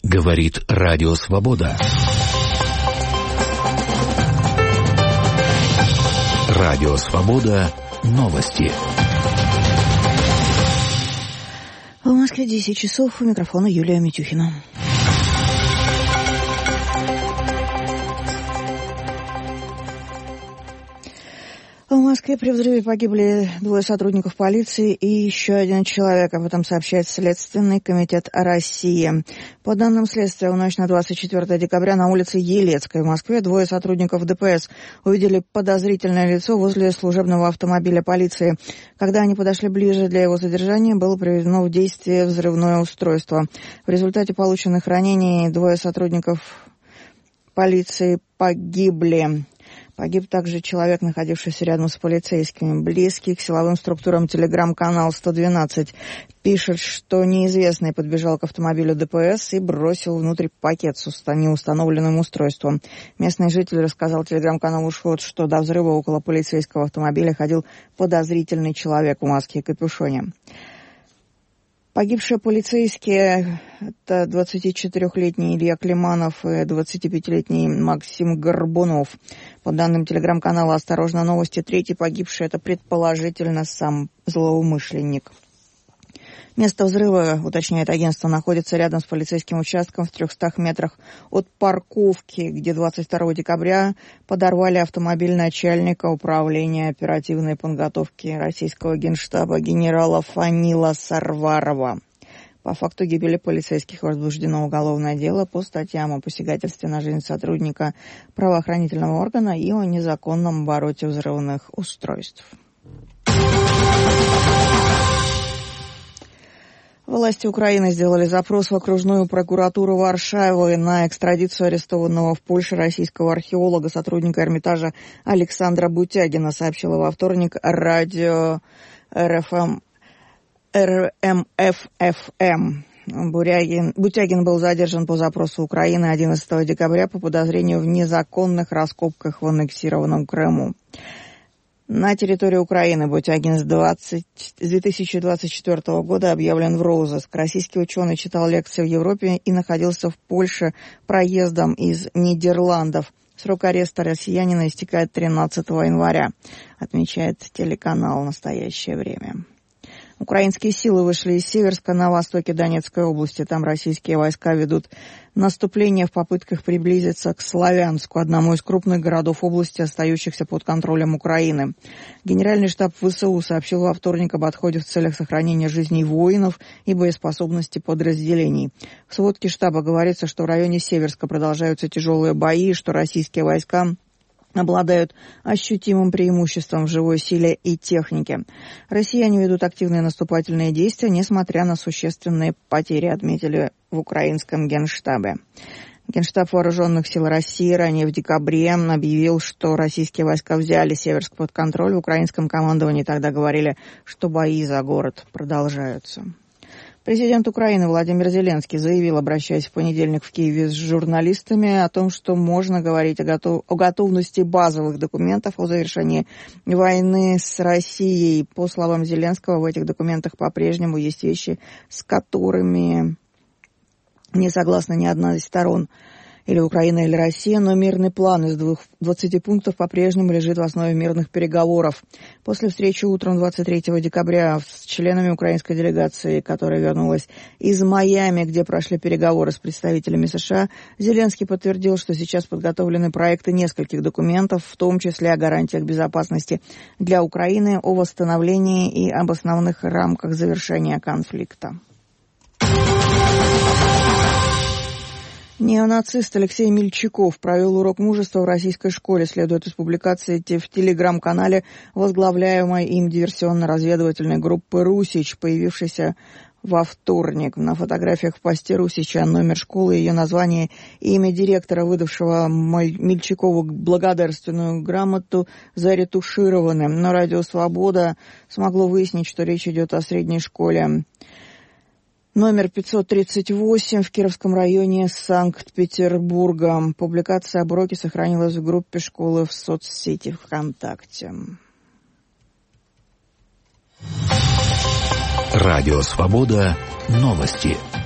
Говорит Радио Свобода. Радио Свобода. Новости. В Москве 10 часов. У микрофона Юлия Митюхина. В Москве при взрыве погибли 2 сотрудников полиции и еще 1 человек. Об этом сообщает Следственный комитет России. По данным следствия, в ночь на 24 декабря на улице Елецкой в Москве 2 сотрудников ДПС увидели подозрительное лицо возле служебного автомобиля полиции. Когда они подошли ближе для его задержания, было приведено в действие взрывное устройство. В результате полученных ранений 2 сотрудников полиции погибли. Погиб также человек, находившийся рядом с полицейскими. Близкий к силовым структурам телеграм-канал 112 пишет, что неизвестный подбежал к автомобилю ДПС и бросил внутрь пакет с неустановленным устройством. Местный житель рассказал телеграм-каналу «Шход», что до взрыва около полицейского автомобиля ходил подозрительный человек в маске и капюшоне. Погибшие полицейские – это 24-летний Илья Климанов и 25-летний Максим Горбунов. По данным телеграм-канала «Осторожно, новости», 3-й погибший – это предположительно сам злоумышленник. Место взрыва, уточняет агентство, находится рядом с полицейским участком в 300 метрах от парковки, где 22 декабря подорвали автомобиль начальника управления оперативной подготовки российского генштаба генерала Фанила Сарварова. По факту гибели полицейских возбуждено уголовное дело по статьям о посягательстве на жизнь сотрудника правоохранительного органа и о незаконном обороте взрывных устройств. Власти Украины сделали запрос в окружную прокуратуру Варшавы на экстрадицию арестованного в Польше российского археолога, сотрудника Эрмитажа Александра Бутягина, сообщила во вторник радио РМФФМ. Бутягин был задержан по запросу Украины 11 декабря по подозрению в незаконных раскопках в аннексированном Крыму. На территории Украины Бутягин с 2024 года объявлен в розыск. Российский ученый читал лекции в Европе и находился в Польше проездом из Нидерландов. Срок ареста россиянина истекает 13 января, отмечает телеканал «Настоящее время». Украинские силы вышли из Северска на востоке Донецкой области. Там российские войска ведут наступление в попытках приблизиться к Славянску, одному из крупных городов области, остающихся под контролем Украины. Генеральный штаб ВСУ сообщил во вторник об отходе в целях сохранения жизней воинов и боеспособности подразделений. В сводке штаба говорится, что в районе Северска продолжаются тяжелые бои, что российские войска обладают ощутимым преимуществом в живой силе и технике. Россияне ведут активные наступательные действия, несмотря на существенные потери, отметили в украинском генштабе. Генштаб Вооруженных сил России ранее в декабре объявил, что российские войска взяли Северск под контроль. В украинском командовании тогда говорили, что бои за город продолжаются. Президент Украины Владимир Зеленский заявил, обращаясь в понедельник в Киеве с журналистами, о том, что можно говорить о готовности базовых документов о завершении войны с Россией. По словам Зеленского, в этих документах по-прежнему есть вещи, с которыми не согласна ни одна из сторон, или Украина, или Россия, но мирный план из 20 пунктов по-прежнему лежит в основе мирных переговоров. После встречи утром 23 декабря с членами украинской делегации, которая вернулась из Майами, где прошли переговоры с представителями США, Зеленский подтвердил, что сейчас подготовлены проекты нескольких документов, в том числе о гарантиях безопасности для Украины, о восстановлении и об основных рамках завершения конфликта. Неонацист Алексей Мельчаков провел урок мужества в российской школе, следует из публикации в телеграм-канале возглавляемой им диверсионно-разведывательной группы «Русич», появившейся во вторник. На фотографиях в посте Русича номер школы, ее название и имя директора, выдавшего Мельчакову благодарственную грамоту, заретушированы. Но Радио Свобода смогло выяснить, что речь идет о средней школе номер 538 в Кировском районе Санкт-Петербурга. Публикация об уроке сохранилась в группе школы в соцсети ВКонтакте. Радио Свобода. Новости.